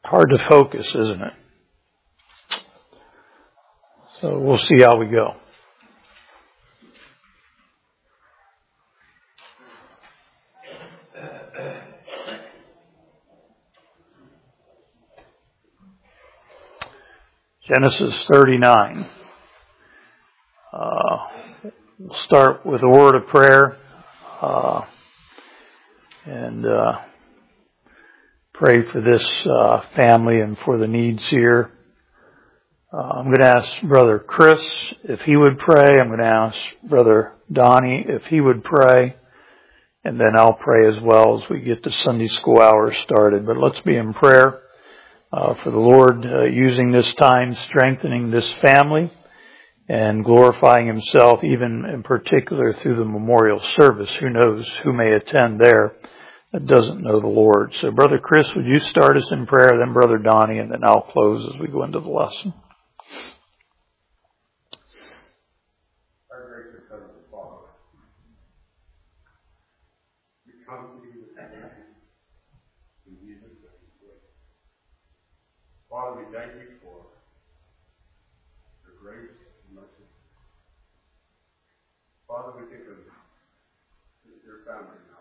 hard to focus, isn't it? So we'll see how we go. Genesis 39. We'll start with a word of prayer and pray for this family and for the needs here. I'm going to ask Brother Chris if he would pray. I'm going to ask Brother Donnie if he would pray. And then I'll pray as well as we get the Sunday school hours started. But let's be in prayer for the Lord using this time, strengthening this family, and glorifying Himself, even in particular through the memorial service. Who knows who may attend there that doesn't know the Lord. So Brother Chris, would you start us in prayer, then Brother Donnie, and then I'll close as we go into the lesson. Our gracious Heavenly Father, we come to you this morning in Jesus' name. Father, we thank you for your grace and mercy. Father, we think of your family now.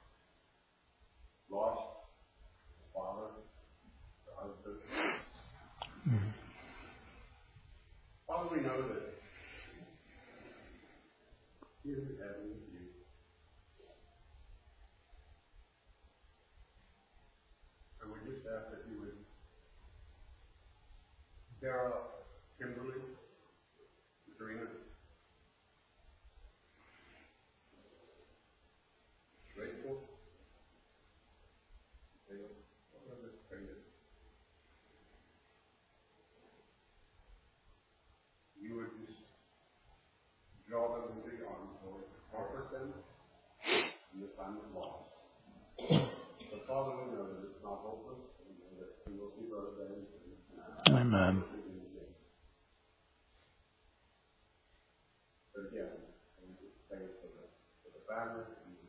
Lost father, husband. Mm-hmm. Father, we know that He is in heaven with you. And we just ask that you would bear up Kimberly, Katrina, Rachel, you would just draw them into your arms, Lord, comfort them in the time of loss. But Father, we know that it's not hopeless, and we know that we will see those days. Amen. But again, we just thank you for the family.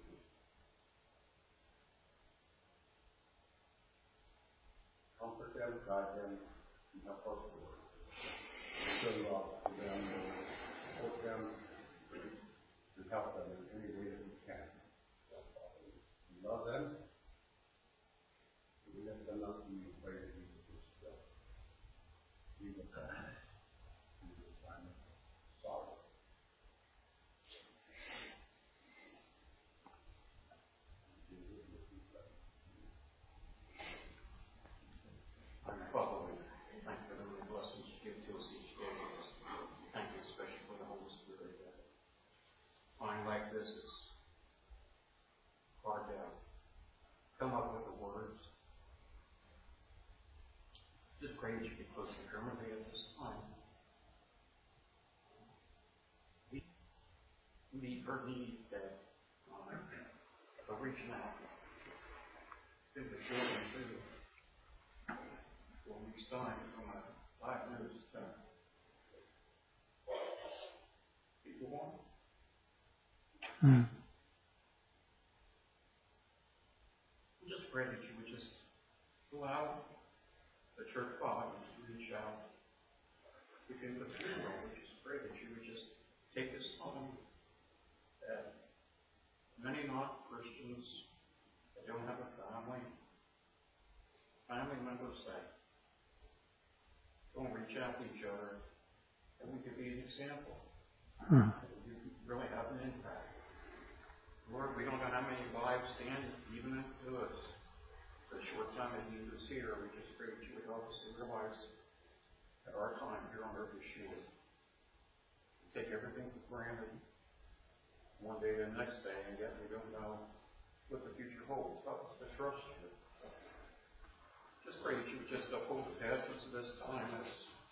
Comfort them, guide them, and help us, Lord. Show love to them, support them, and help them in any way that we can. We love them, and we lift them up to you, pray that you would still be with them in this time of sorrow. Father, we thank you for the many blessings you give to us each day. Thank you especially for the Holy Spirit. Time like this is hard to come up with the words. Just pray that you be close to Germany at this time. We meet her need that of reaching out to the children too. When we start from a diagnosis, people want. Just pray that you would just allow the church fathers to reach out within the world. We just pray that you would just take this time that many not Christians that don't have a family members that don't reach out to each other, and we could be an example. We really have an impact. Lord, we don't know how many lives stand even to us. The short time that He was here, we just pray that you would help us to realize that our time here on earth is short. We take everything for granted one day to the next day, and yet we don't know what the future holds. Help us to trust you. Just pray that you would just uphold the pastors of this time as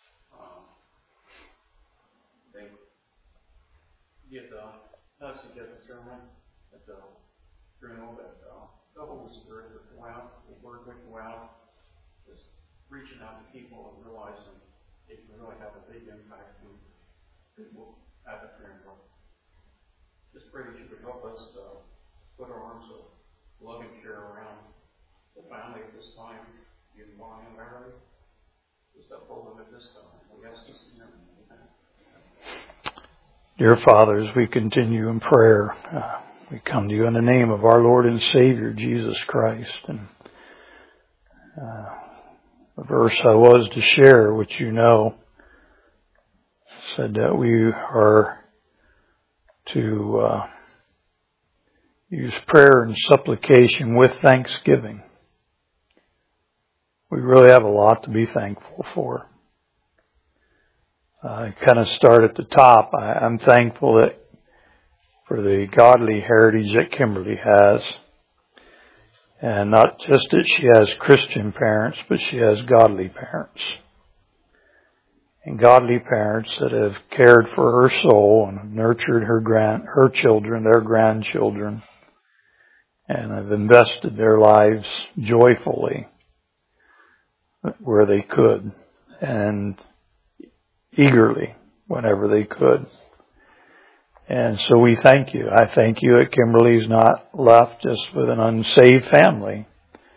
they get us to get the sermon, that the funeral, that the Holy Spirit would go out, the Word would go out, just reaching out to people and realizing it can really have a big impact on people at the funeral. Just pray that you would help us put our arms of loving care around the family at this time. You want him early? Just uphold him at this time. We ask this in your name. Dear Father, as we continue in prayer, we come to you in the name of our Lord and Savior, Jesus Christ. And the verse I was to share, which you know, said that we are to use prayer and supplication with thanksgiving. We really have a lot to be thankful for. I kind of start at the top. I'm thankful that for the godly heritage that Kimberly has. And not just that she has Christian parents, but she has godly parents. And godly parents that have cared for her soul and have nurtured her children, their grandchildren, and have invested their lives joyfully where they could and eagerly whenever they could. And so we thank you. I thank you that Kimberly's not left just with an unsaved family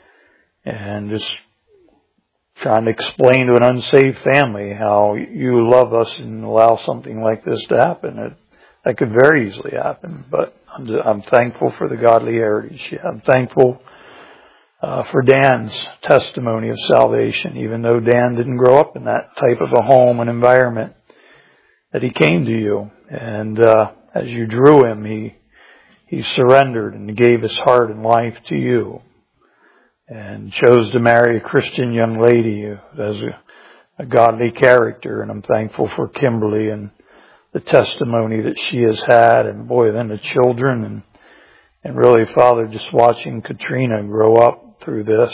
and just trying to explain to an unsaved family how you love us and allow something like this to happen. That could very easily happen, but I'm thankful for the godly heritage. I'm thankful for Dan's testimony of salvation, even though Dan didn't grow up in that type of a home and environment, that he came to you. And as you drew him, he surrendered and gave his heart and life to you and chose to marry a Christian young lady who has a godly character. And I'm thankful for Kimberly and the testimony that she has had, and boy, then the children, and really, Father, just watching Katrina grow up through this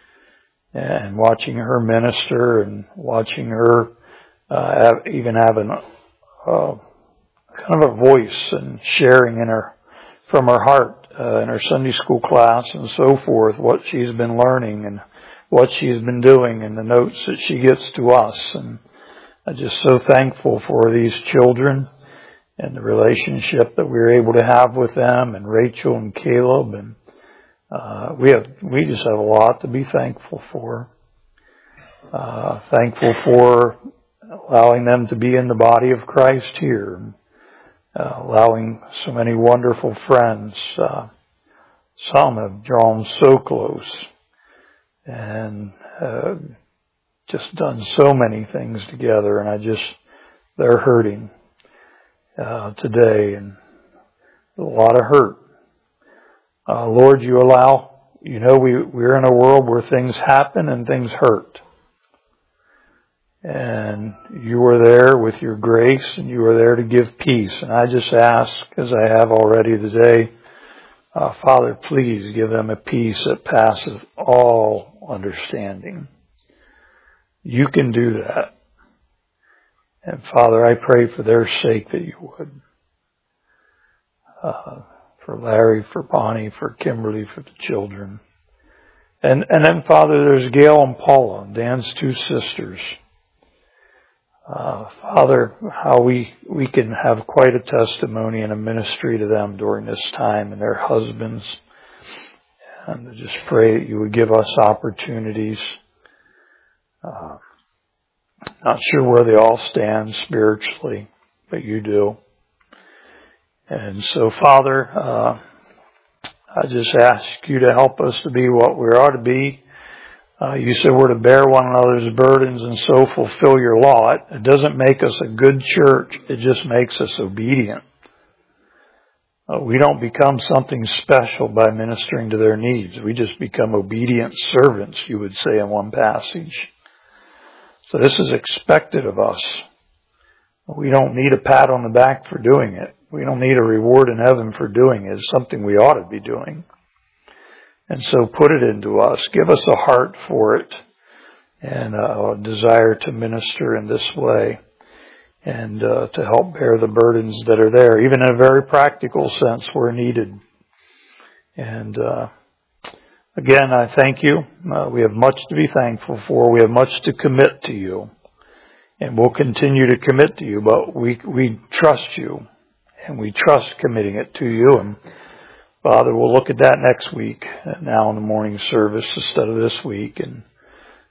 and watching her minister and watching her even having kind of a voice and sharing from her heart in her Sunday school class and so forth, what she's been learning and what she's been doing and the notes that she gets to us. And I'm just so thankful for these children and the relationship that we're able to have with them, and Rachel and Caleb. And we just have a lot to be thankful for. Thankful for allowing them to be in the body of Christ here. Allowing so many wonderful friends. Some have drawn so close and just done so many things together, and they're hurting today, and a lot of hurt. Lord, you allow, we're in a world where things happen and things hurt. And you are there with your grace, and you are there to give peace. And I just ask, as I have already today, Father, please give them a peace that passes all understanding. You can do that. And Father, I pray for their sake that you would. For Larry, for Bonnie, for Kimberly, for the children. And then, Father, there's Gail and Paula, Dan's two sisters. Father, how we can have quite a testimony and a ministry to them during this time, and their husbands. And I just pray that you would give us opportunities. Not sure where they all stand spiritually, but you do. And so, Father, I just ask you to help us to be what we ought to be. You said we're to bear one another's burdens and so fulfill your law. It doesn't make us a good church. It just makes us obedient. We don't become something special by ministering to their needs. We just become obedient servants, you would say in one passage. So this is expected of us. We don't need a pat on the back for doing it. We don't need a reward in heaven for doing it. It's something we ought to be doing. And so put it into us. Give us a heart for it and a desire to minister in this way and to help bear the burdens that are there, even in a very practical sense where needed. And again, I thank you. We have much to be thankful for. We have much to commit to you. And we'll continue to commit to you, but we trust you. And we trust committing it to you. And Father, we'll look at that next week, now in the morning service instead of this week. And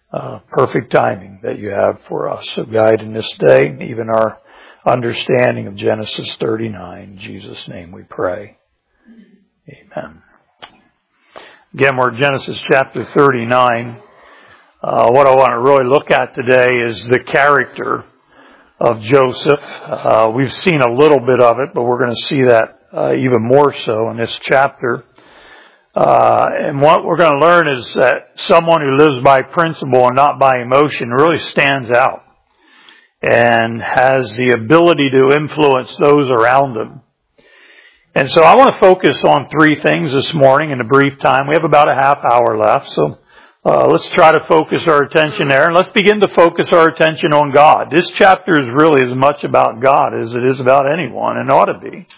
perfect timing that you have for us. So guide in this day, even our understanding of Genesis 39. In Jesus' name we pray. Amen. Again, we're in Genesis chapter 39. What I want to really look at today is the character of Joseph. We've seen a little bit of it, but we're going to see that even more so in this chapter. And what we're going to learn is that someone who lives by principle and not by emotion really stands out and has the ability to influence those around them. And so I want to focus on three things this morning in a brief time. We have about a half hour left, so let's try to focus our attention there. And let's begin to focus our attention on God. This chapter is really as much about God as it is about anyone, and ought to be.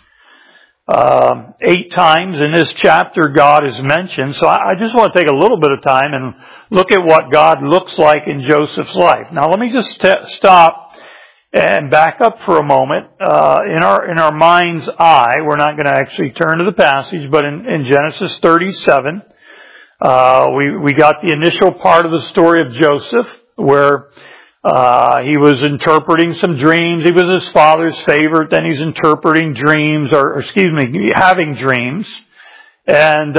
8 times in this chapter God is mentioned, so I just want to take a little bit of time and look at what God looks like in Joseph's life. Now let me just stop and back up for a moment. In our mind's eye, we're not going to actually turn to the passage, but in Genesis 37, we got the initial part of the story of Joseph, where he was interpreting some dreams. He was his father's favorite. Then he's interpreting dreams, having dreams. And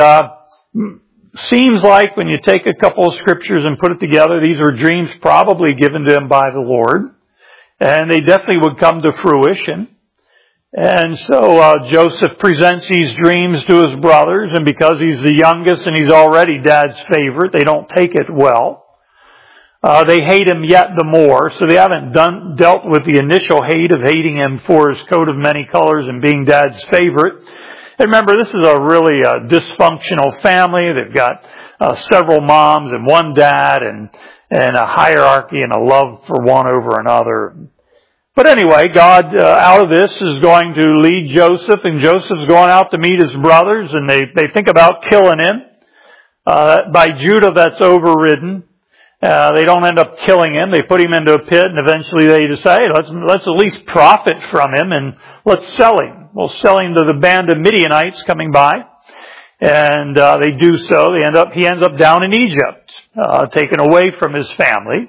seems like when you take a couple of scriptures and put it together, these were dreams probably given to him by the Lord. And they definitely would come to fruition. And so Joseph presents these dreams to his brothers, and because he's the youngest and he's already Dad's favorite, they don't take it well. They hate him yet the more, so they haven't dealt with the initial hate of hating him for his coat of many colors and being Dad's favorite. And remember, this is a really dysfunctional family. They've got several moms and one dad, and a hierarchy and a love for one over another. But anyway, God out of this is going to lead Joseph, and Joseph's going out to meet his brothers, and they think about killing him. By Judah, that's overridden. They don't end up killing him. They put him into a pit, and eventually they decide, let's at least profit from him, and let's sell him. We'll sell him to the band of Midianites coming by. And they do so. He ends up down in Egypt, taken away from his family.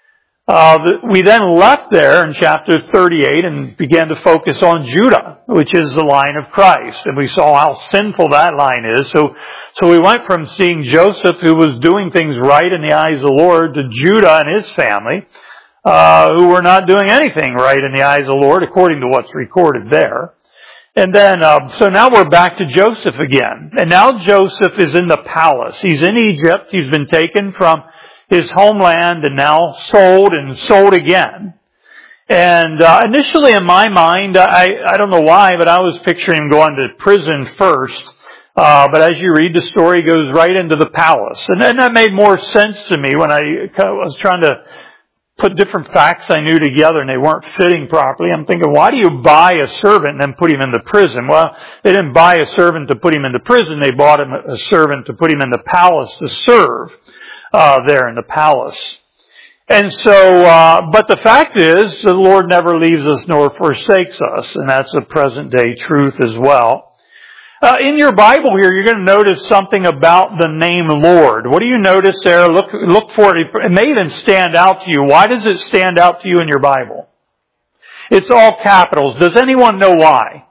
We then left there in chapter 38 and began to focus on Judah, which is the line of Christ. And we saw how sinful that line is. So we went from seeing Joseph, who was doing things right in the eyes of the Lord, to Judah and his family, who were not doing anything right in the eyes of the Lord, according to what's recorded there. And then, so now we're back to Joseph again. And now Joseph is in the palace. He's in Egypt. He's been taken from his homeland and now sold and sold again. And initially in my mind, I don't know why, but I was picturing him going to prison first. But as you read the story, he goes right into the palace. And then that made more sense to me when I was trying to put different facts I knew together and they weren't fitting properly. I'm thinking, why do you buy a servant and then put him into prison? Well, they didn't buy a servant to put him into prison. They bought him a servant to put him in the palace to serve there in the palace. And so, but the fact is, the Lord never leaves us nor forsakes us, and that's a present day truth as well. In your Bible here, you're going to notice something about the name Lord. What do you notice there? Look for it. It may even stand out to you. Why does it stand out to you in your Bible? It's all capitals. Does anyone know why?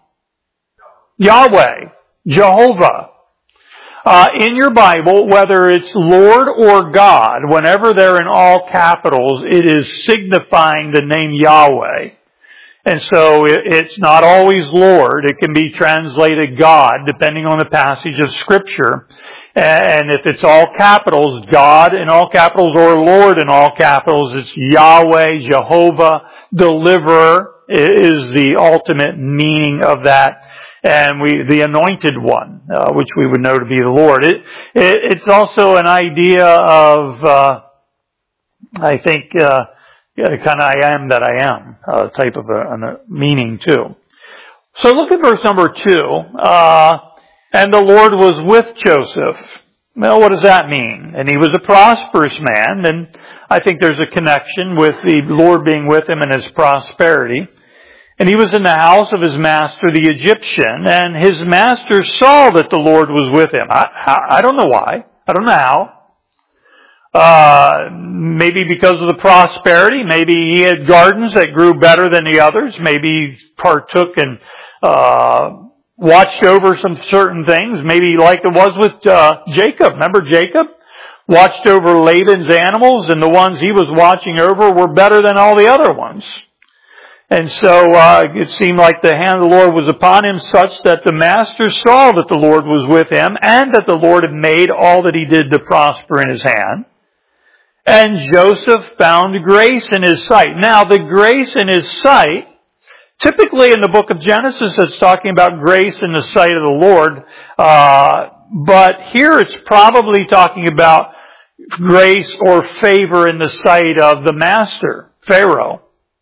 Yahweh, Jehovah. In your Bible, whether it's Lord or God, whenever they're in all capitals, it is signifying the name Yahweh. And so it's not always Lord. It can be translated God, depending on the passage of Scripture. And if it's all capitals, God in all capitals or Lord in all capitals, it's Yahweh, Jehovah, Deliverer is the ultimate meaning of that. And the Anointed One, which we would know to be the Lord. It's also an idea of, I think, kind of I am that I am type of a meaning too. So look at verse number 2. And the Lord was with Joseph. Well, what does that mean? And he was a prosperous man, and I think there's a connection with the Lord being with him and his prosperity. And he was in the house of his master, the Egyptian, and his master saw that the Lord was with him. I don't know why. I don't know how. Maybe because of the prosperity. Maybe he had gardens that grew better than the others. Maybe he partook and watched over some certain things. Maybe like it was with Jacob. Remember Jacob? Watched over Laban's animals, and the ones he was watching over were better than all the other ones. And so it seemed like the hand of the Lord was upon him, such that the master saw that the Lord was with him, and that the Lord had made all that he did to prosper in his hand. And Joseph found grace in his sight. Now, the grace in his sight, typically in the book of Genesis, it's talking about grace in the sight of the Lord. But here it's probably talking about grace or favor in the sight of the master, Pharaoh.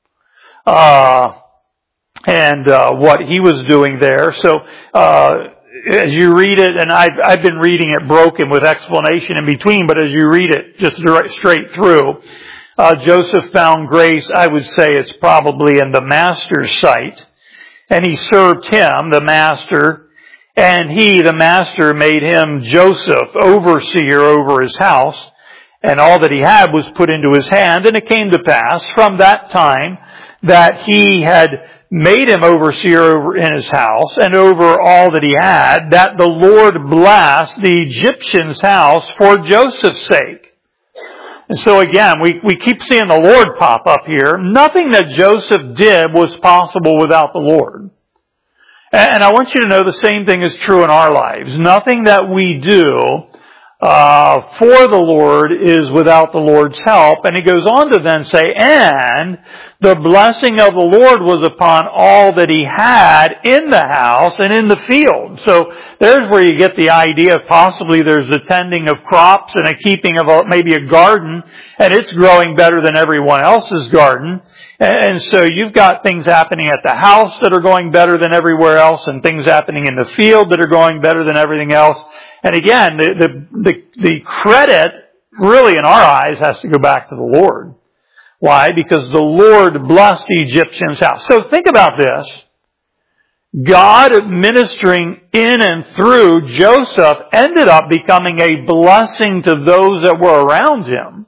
And what he was doing there. So, as you read it, and I've been reading it broken with explanation in between, but as you read it just straight through, Joseph found grace, I would say it's probably in the master's sight. And he served him, the master, and he, the master, made him Joseph, overseer over his house, and all that he had was put into his hand. And it came to pass from that time that he had made him overseer in his house and over all that he had, that the Lord blessed the Egyptian's house for Joseph's sake. And so again, we keep seeing the Lord pop up here. Nothing that Joseph did was possible without the Lord. And I want you to know the same thing is true in our lives. Nothing that we do for the Lord is without the Lord's help. And he goes on to then say, and the blessing of the Lord was upon all that he had in the house and in the field. So there's where you get the idea of possibly there's the tending of crops and a keeping of maybe a garden, and it's growing better than everyone else's garden. And so you've got things happening at the house that are going better than everywhere else, and things happening in the field that are going better than everything else. And again, the credit really in our eyes has to go back to the Lord. Why? Because the Lord blessed the Egyptian's house. So think about this. God ministering in and through Joseph ended up becoming a blessing to those that were around him.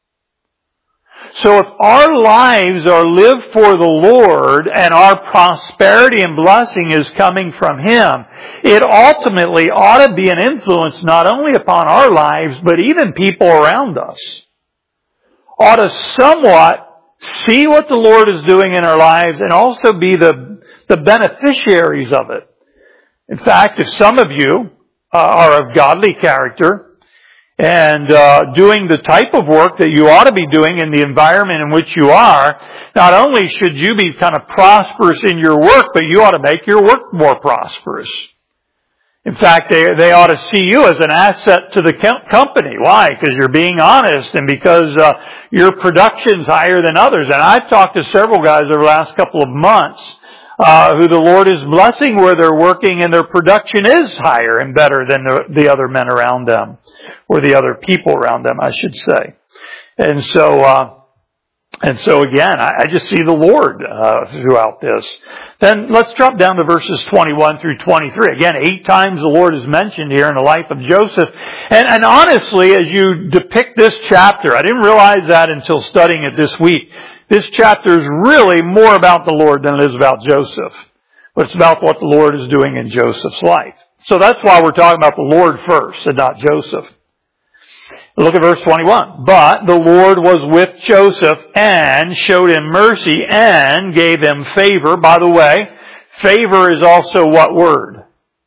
So if our lives are lived for the Lord and our prosperity and blessing is coming from Him, it ultimately ought to be an influence not only upon our lives, but even people around us. Ought to somewhat see what the Lord is doing in our lives and also be the beneficiaries of it. In fact, if some of you are of godly character, and doing the type of work that you ought to be doing in the environment in which you are, not only should you be kind of prosperous in your work, but you ought to make your work more prosperous. In fact, they ought to see you as an asset to the company. Why? Because you're being honest and because your production's higher than others. And I've talked to several guys over the last couple of months who the Lord is blessing where they're working and their production is higher and better than the other men around them, or the other people around them, I should say. And so again, I just see the Lord throughout this. Then let's drop down to verses 21 through 23. Again, 8 times the Lord is mentioned here in the life of Joseph. And honestly, as you depict this chapter, I didn't realize that until studying it this week. This chapter is really more about the Lord than it is about Joseph. But it's about what the Lord is doing in Joseph's life. So that's why we're talking about the Lord first and not Joseph. Look at verse 21. But the Lord was with Joseph and showed him mercy and gave him favor. By the way, favor is also what word?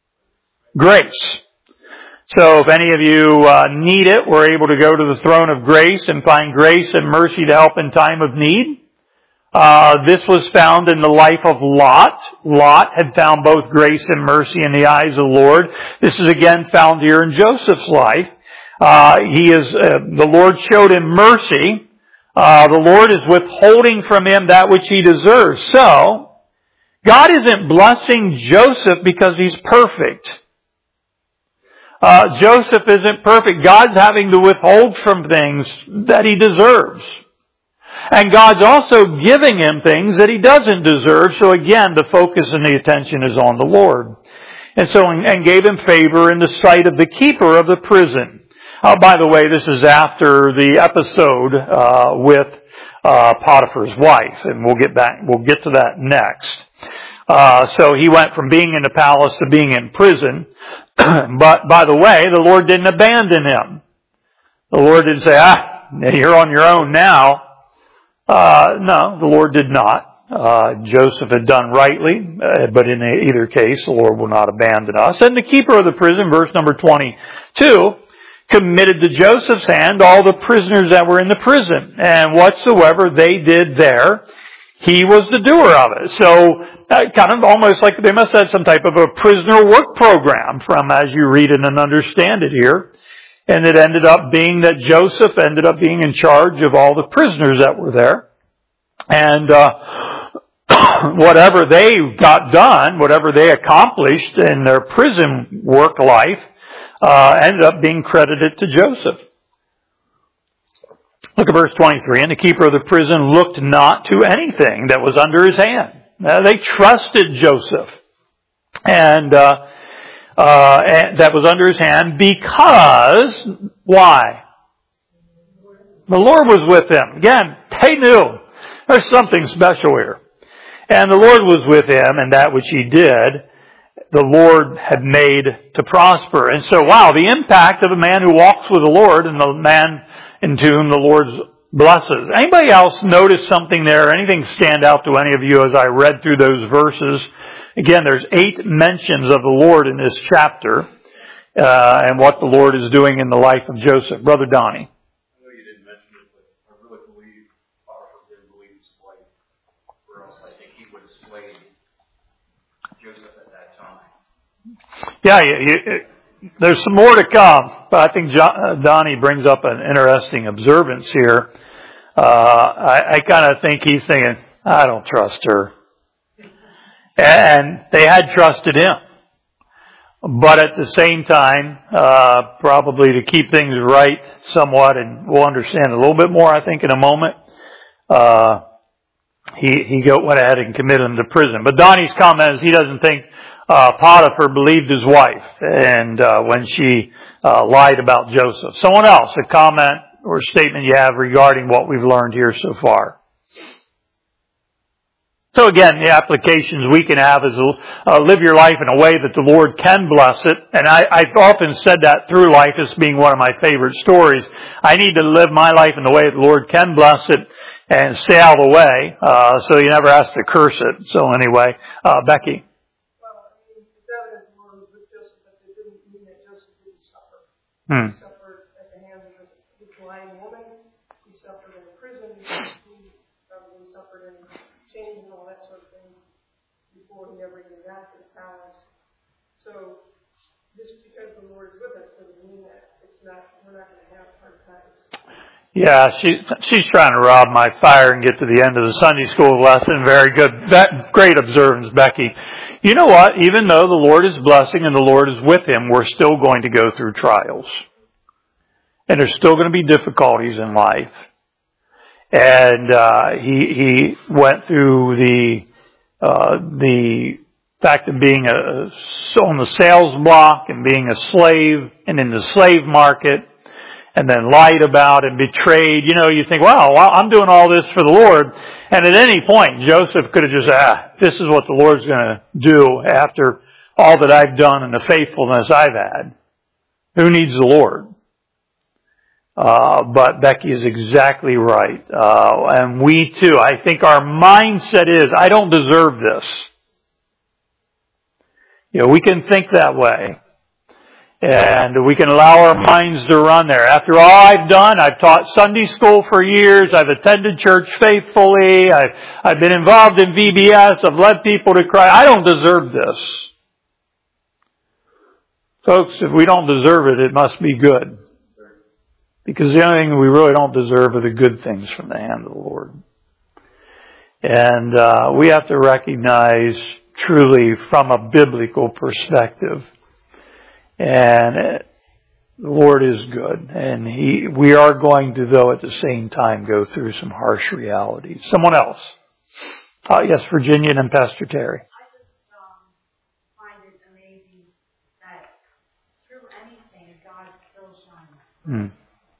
Grace. So if any of you need it, we're able to go to the throne of grace and find grace and mercy to help in time of need. This was found in the life of Lot. Lot had found both grace and mercy in the eyes of the Lord. This is again found here in Joseph's life. The Lord showed him mercy. The Lord is withholding from him that which he deserves. So, God isn't blessing Joseph because he's perfect. Joseph isn't perfect. God's having to withhold from things that he deserves. And God's also giving him things that he doesn't deserve. So again, the focus and the attention is on the Lord. And gave him favor in the sight of the keeper of the prison. By the way, this is after the episode with Potiphar's wife, and we'll get to that next. So he went from being in the palace to being in prison. But by the way, the Lord didn't abandon him. The Lord didn't say, you're on your own now. No, the Lord did not. Joseph had done rightly, but in either case, the Lord will not abandon us. And the keeper of the prison, verse number 22, committed to Joseph's hand all the prisoners that were in the prison. And whatsoever they did there, he was the doer of it. So, kind of almost like they must have had some type of a prisoner work program from as you read it and understand it here. And it ended up being that Joseph ended up being in charge of all the prisoners that were there. And whatever they got done, whatever they accomplished in their prison work life, ended up being credited to Joseph. Look at verse 23. And the keeper of the prison looked not to anything that was under his hand. They trusted Joseph. And that was under his hand because, why? The Lord was with him. Again, they knew there's something special here. And the Lord was with him, and that which he did, the Lord had made to prosper. And so, wow, the impact of a man who walks with the Lord and the man into whom the Lord blesses. Anybody else notice something there? Anything stand out to any of you as I read through those verses? Again, there's 8 mentions of the Lord in this chapter, and what the Lord is doing in the life of Joseph. Brother Donnie. I know you didn't mention it, but I really believe Potiphar didn't believe his wife, or else I think he would have swayed Joseph at that time. Yeah, there's some more to come, but I think Donnie brings up an interesting observance here. I kind of think he's thinking, I don't trust her. And they had trusted him. But at the same time, probably to keep things right somewhat, and we'll understand a little bit more, I think, in a moment, he went ahead and committed him to prison. But Donnie's comment is he doesn't think Potiphar believed his wife and when she lied about Joseph. Someone else, a comment or statement you have regarding what we've learned here so far. So again, the applications we can have is live your life in a way that the Lord can bless it. And I've often said that through life as being one of my favorite stories. I need to live my life in the way that the Lord can bless it and stay out of the way, so you never have to curse it. So anyway, Becky. He suffered at the hands of this lying woman. He suffered in prison. He probably suffered in chains and all that sort of thing before he ever even got to the palace. So just because the Lord is with us doesn't mean that we're not going to have hard times. Yeah, she's trying to rob my fire and get to the end of the Sunday school lesson. Very good. Great observance, Becky. You know what? Even though the Lord is blessing and the Lord is with him, we're still going to go through trials. And there's still going to be difficulties in life. And he went through the fact of being on the sales block and being a slave and in the slave market, and then lied about and betrayed. You know, you think, wow, I'm doing all this for the Lord. And at any point, Joseph could have just said, this is what the Lord's going to do after all that I've done and the faithfulness I've had. Who needs the Lord? But Becky is exactly right. And we too, I think our mindset is, I don't deserve this. You know, we can think that way. And we can allow our minds to run there. After all I've done, I've taught Sunday school for years. I've attended church faithfully. I've been involved in VBS. I've led people to Christ. I don't deserve this. Folks, if we don't deserve it, it must be good. Because the only thing we really don't deserve are the good things from the hand of the Lord. And we have to recognize truly from a biblical perspective. And the Lord is good. And we are going to, though, at the same time, go through some harsh realities. Someone else. Yes, Virginia and then Pastor Terry. I just find it amazing that through anything, God still shines. Mm.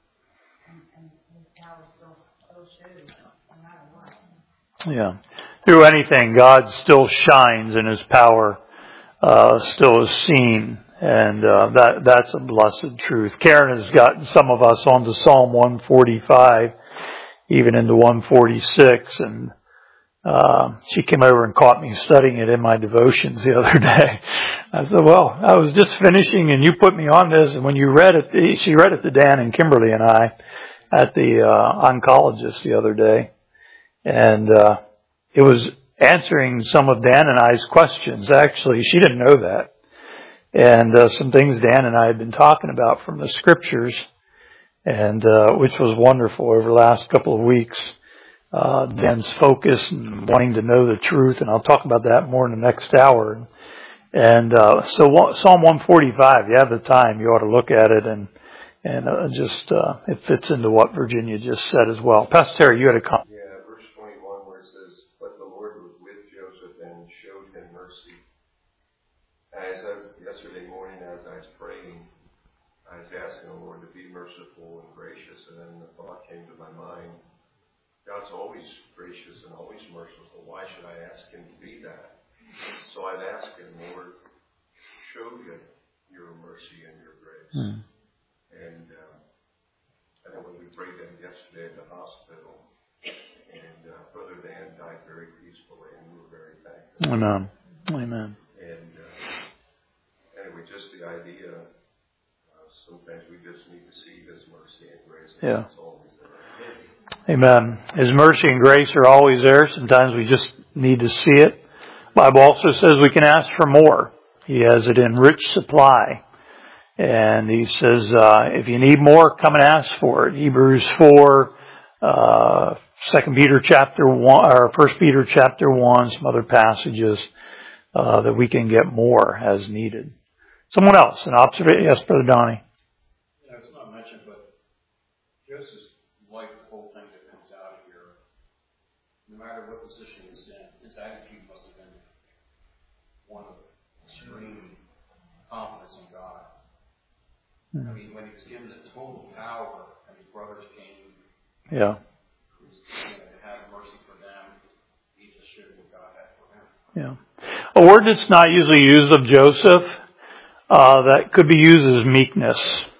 And his power still shows, no matter what. Yeah. Through anything, God still shines and His power still is seen. And that's a blessed truth. Karen has gotten some of us onto Psalm 145, even into 146, and she came over and caught me studying it in my devotions the other day. I said, well, I was just finishing and you put me on this, and when you read it, she read it to Dan and Kimberly and I at the oncologist the other day. And it was answering some of Dan and I's questions. Actually, she didn't know that. And some things Dan and I had been talking about from the scriptures, and which was wonderful over the last couple of weeks. Dan's focus and wanting to know the truth, and I'll talk about that more in the next hour. And so Psalm 145, you have the time, you ought to look at it, and just it fits into what Virginia just said as well. Pastor Terry, you had a comment. Yeah, verse 21 where it says, "But the Lord was with Joseph and showed him mercy." Yesterday morning as I was praying, I was asking the Lord to be merciful and gracious, and then the thought came to my mind, God's always gracious and always merciful. Why should I ask Him to be that? So I've asked Him, Lord, show your mercy and your grace. And I know when we prayed that yesterday at the hospital, and Brother Dan died very peacefully, and we were very thankful. Amen. Amen. And anyway, just the idea, sometimes we just need to see His mercy and grace. Yeah. It's always there. Amen. His mercy and grace are always there. Sometimes we just need to see it. The Bible also says we can ask for more. He has it in rich supply. And He says, if you need more, come and ask for it. Hebrews 4, 2 Peter chapter 1, or 1 Peter chapter 1, some other passages, that we can get more as needed. Someone else, an observation? Yes, Brother Donnie. Yeah, it's not mentioned, but Joseph's like the whole thing that comes out of here. No matter what position he's in, his attitude must have been one of extreme confidence in God. I mean, when he was given the total power and his brothers came, Yeah. he was going to have mercy for them. He just showed what God had for him. Yeah. A word that's not usually used of Joseph, that could be used as meekness.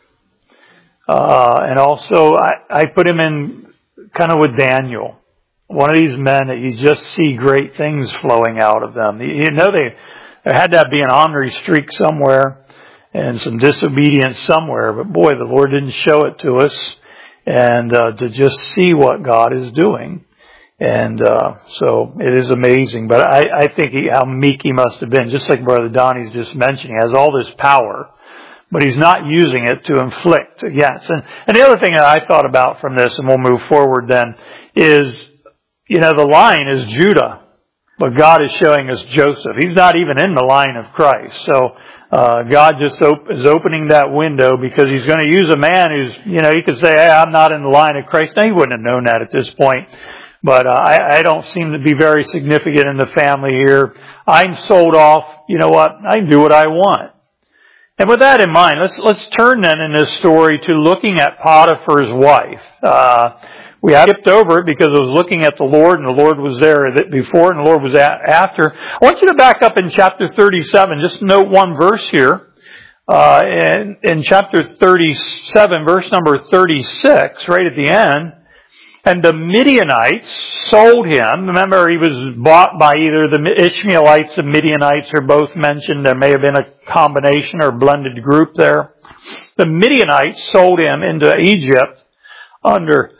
And also, I put him in kind of with Daniel. One of these men that you just see great things flowing out of them. You know, there had to be an ornery streak somewhere and some disobedience somewhere. But boy, the Lord didn't show it to us. And to just see what God is doing. And so it is amazing. But I think how meek he must have been. Just like Brother Donnie's just mentioning, he has all this power, but he's not using it to inflict against. And the other thing that I thought about from this, and we'll move forward then, is, the line is Judah, but God is showing us Joseph. He's not even in the line of Christ. So God just is opening that window because He's going to use a man who's, he could say, hey, I'm not in the line of Christ. Now, he wouldn't have known that at this point. But I don't seem to be very significant in the family here. I'm sold off. You know what? I can do what I want. And with that in mind, let's turn then in this story to looking at Potiphar's wife. We had skipped over it because I was looking at the Lord, and the Lord was there before, and the Lord was after. I want you to back up in chapter 37. Just note one verse here. In chapter 37, verse number 36, right at the end. And the Midianites sold him. Remember, he was bought by either the Ishmaelites and Midianites are both mentioned. There may have been a combination or blended group there. The Midianites sold him into Egypt under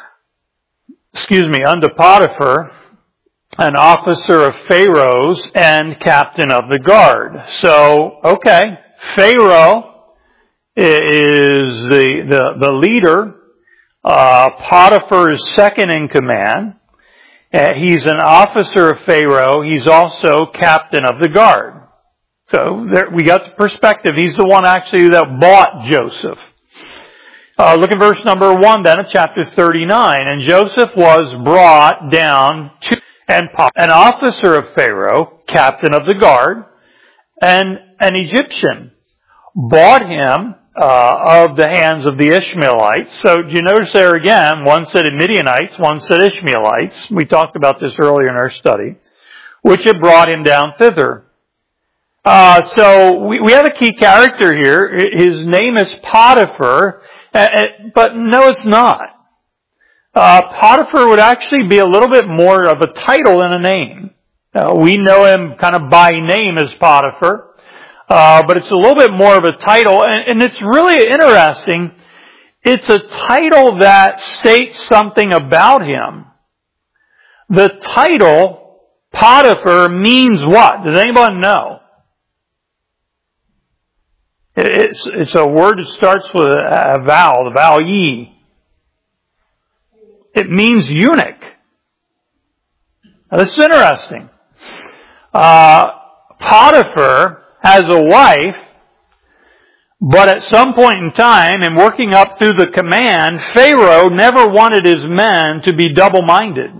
Potiphar, an officer of Pharaoh's and captain of the guard. So, okay, Pharaoh is the leader. Potiphar is second in command. He's an officer of Pharaoh. He's also captain of the guard. So there, we got the perspective. He's the one actually that bought Joseph. Look at verse number 1 then of chapter 39. And Joseph was brought down to an officer of Pharaoh, captain of the guard, and an Egyptian, bought him of the hands of the Ishmaelites. So do you notice there again, one said Midianites, one said Ishmaelites. We talked about this earlier in our study, which had brought him down thither. So we have a key character here. His name is Potiphar, but no, it's not. Potiphar would actually be a little bit more of a title than a name. We know him kind of by name as Potiphar. But it's a little bit more of a title, and it's really interesting. It's a title that states something about him. The title, Potiphar, means what? Does anyone know? It's a word that starts with a vowel, the vowel ye. It means eunuch. Now, this is interesting. Potiphar has a wife, but at some point in time, and working up through the command, Pharaoh never wanted his men to be double-minded.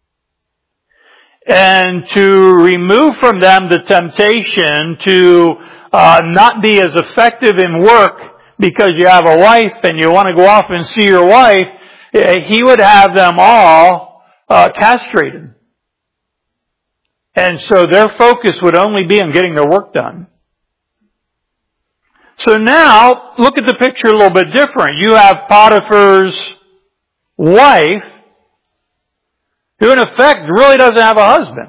And to remove from them the temptation to not be as effective in work because you have a wife and you want to go off and see your wife, he would have them all castrated. And so their focus would only be on getting their work done. So now, look at the picture a little bit different. You have Potiphar's wife, who in effect really doesn't have a husband.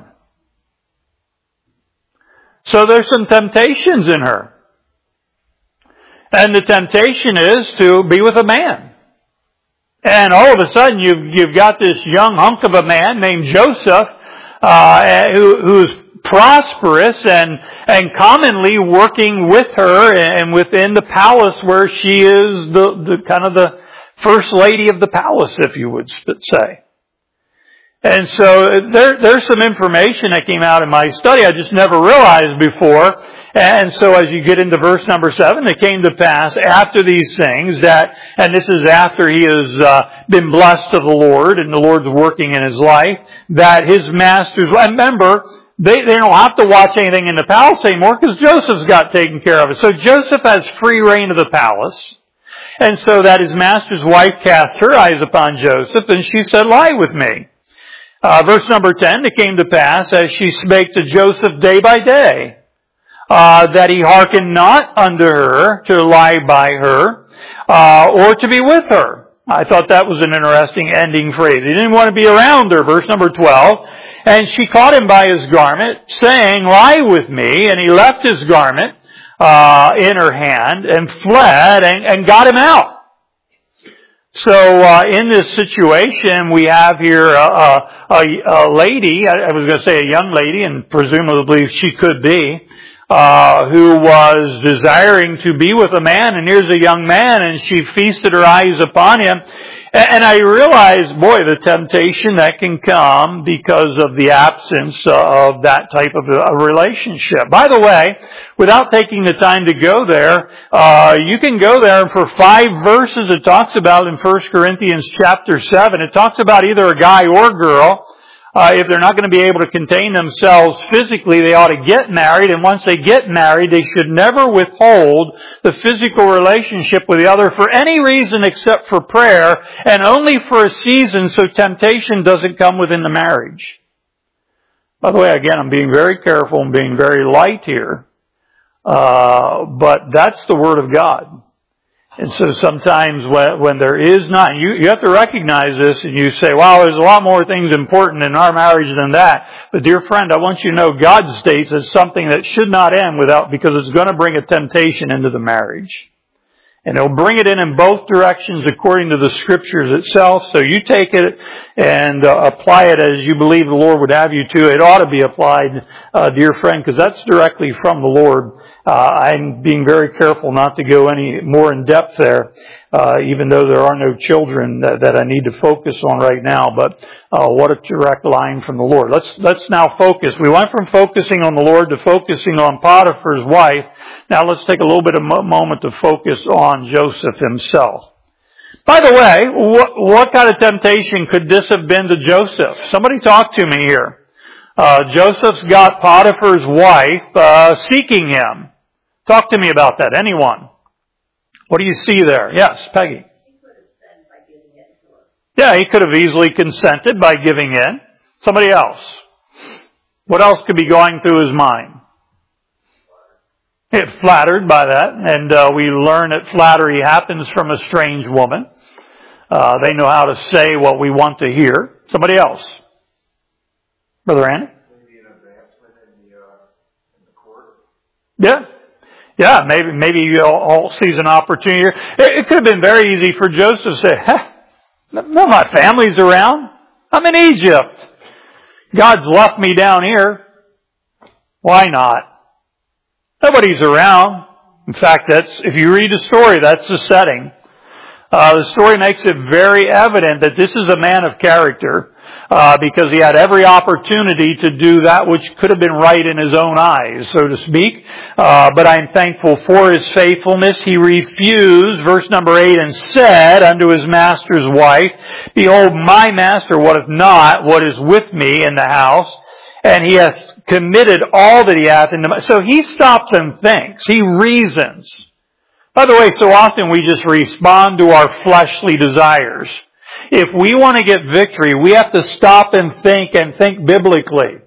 So there's some temptations in her. And the temptation is to be with a man. And all of a sudden you've got this young hunk of a man named Joseph, who's prosperous and commonly working with her and within the palace where she is the kind of the first lady of the palace, if you would say. And so there's some information that came out in my study I just never realized before. And so as you get into verse number 7, it came to pass after these things that, and this is after he has been blessed of the Lord and the Lord's working in his life, that his masters, remember, they don't have to watch anything in the palace anymore because Joseph's got taken care of it. So Joseph has free reign of the palace. And so that his master's wife cast her eyes upon Joseph and she said, lie with me. Verse number 10, it came to pass as she spake to Joseph day by day, that he hearkened not unto her to lie by her, or to be with her. I thought that was an interesting ending phrase. He didn't want to be around her. Verse number 12, and she caught him by his garment, saying, lie with me. And he left his garment in her hand and fled and got him out. So in this situation, we have here a lady, I was going to say a young lady, and presumably she could be, who was desiring to be with a man, and here's a young man, and she feasted her eyes upon him. And I realized, boy, the temptation that can come because of the absence of that type of a relationship. By the way, without taking the time to go there, you can go there, and for 5 verses it talks about in 1 Corinthians chapter 7, it talks about either a guy or a girl. If they're not going to be able to contain themselves physically, they ought to get married. And once they get married, they should never withhold the physical relationship with the other for any reason except for prayer, and only for a season so temptation doesn't come within the marriage. By the way, again, I'm being very careful and being very light here. But that's the Word of God. And so sometimes when there is not, you have to recognize this and you say, wow, there's a lot more things important in our marriage than that. But dear friend, I want you to know God states it's something that should not end because it's going to bring a temptation into the marriage. And it'll bring it in both directions according to the Scriptures itself. So you take it and apply it as you believe the Lord would have you to. It ought to be applied, dear friend, because that's directly from the Lord. I'm being very careful not to go any more in depth there, even though there are no children that I need to focus on right now. But what a direct line from the Lord. Let's now focus. We went from focusing on the Lord to focusing on Potiphar's wife. Now let's take a little bit of a moment to focus on Joseph himself. By the way, what kind of temptation could this have been to Joseph? Somebody talk to me here. Joseph's got Potiphar's wife seeking him. Talk to me about that. Anyone? What do you see there? Yes, Peggy. He could have said by giving it to her. Yeah, he could have easily consented by giving in. Somebody else. What else could be going through his mind? Flattered by that, and we learn that flattery happens from a strange woman. They know how to say what we want to hear. Somebody else. Brother Andy? Maybe an advancement in the court. Yeah, maybe you all sees an opportunity here. It could have been very easy for Joseph to say, no, my family's around. I'm in Egypt. God's left me down here. Why not? Nobody's around. In fact, if you read the story, that's the setting. The story makes it very evident that this is a man of character, because he had every opportunity to do that which could have been right in his own eyes, so to speak. But I'm thankful for his faithfulness. He refused, verse number 8, and said unto his master's wife, Behold, my master wotteth not what is with me in the house, and he hath committed all that he hath into my... So he stops and thinks. He reasons. By the way, so often we just respond to our fleshly desires. If we want to get victory, we have to stop and think biblically.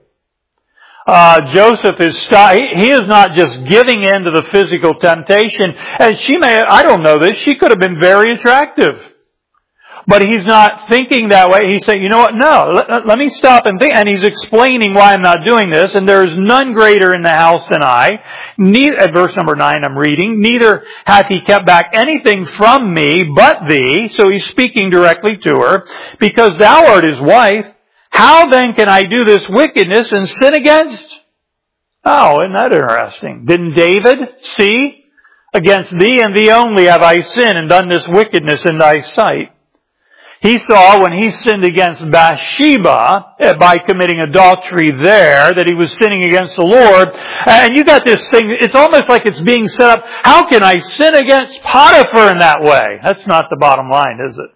Joseph he is not just giving in to the physical temptation. And I don't know this, she could have been very attractive. But he's not thinking that way. He's saying, you know what? No, let me stop and think. And he's explaining why I'm not doing this. And there is none greater in the house than I. At verse number 9 I'm reading. Neither hath he kept back anything from me but thee. So he's speaking directly to her. Because thou art his wife. How then can I do this wickedness and sin against? Oh, isn't that interesting? Didn't David see? Against thee and thee only have I sinned and done this wickedness in thy sight. He saw when he sinned against Bathsheba by committing adultery there that he was sinning against the Lord. And you got this thing, it's almost like it's being set up. How can I sin against Potiphar in that way? That's not the bottom line, is it?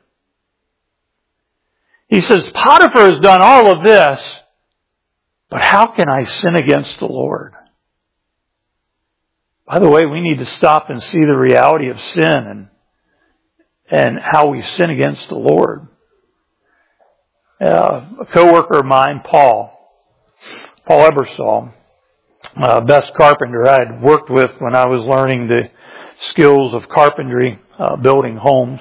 He says, Potiphar has done all of this, but how can I sin against the Lord? By the way, we need to stop and see the reality of sin and how we sin against the Lord. A co-worker of mine, Paul Ebersol, best carpenter I had worked with when I was learning the skills of carpentry, building homes.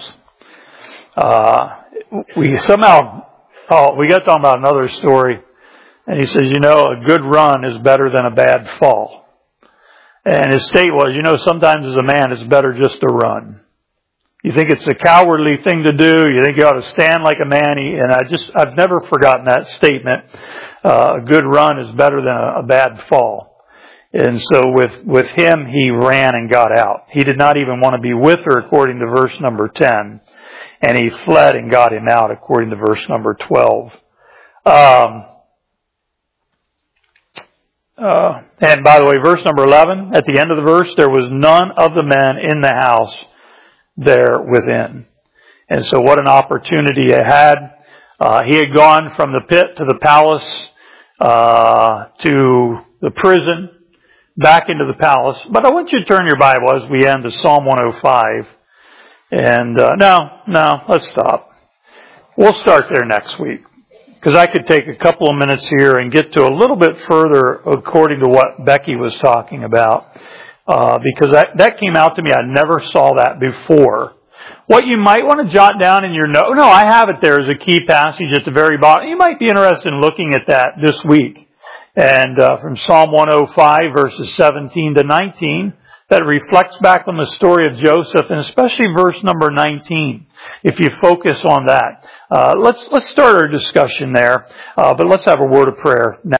We got talking about another story, and he says, a good run is better than a bad fall. And his state was, sometimes as a man it's better just to run. You think it's a cowardly thing to do. You think you ought to stand like a man. And I've never forgotten that statement. A good run is better than a bad fall. And so with him, he ran and got out. He did not even want to be with her, according to verse number 10. And he fled and got him out, according to verse number 12. And by the way, verse number 11, at the end of the verse, there was none of the men in the house there within. And so what an opportunity he had. He had gone from the pit to the palace, to the prison, back into the palace. But I want you to turn your Bible as we end to Psalm 105. And no, let's stop. We'll start there next week. Because I could take a couple of minutes here and get to a little bit further according to what Becky was talking about. Because that came out to me. I never saw that before. What you might want to jot down in your note. No, I have it there as a key passage at the very bottom. You might be interested in looking at that this week. And from Psalm 105, verses 17 to 19, that reflects back on the story of Joseph, and especially verse number 19, if you focus on that. Let's start our discussion there, but let's have a word of prayer now.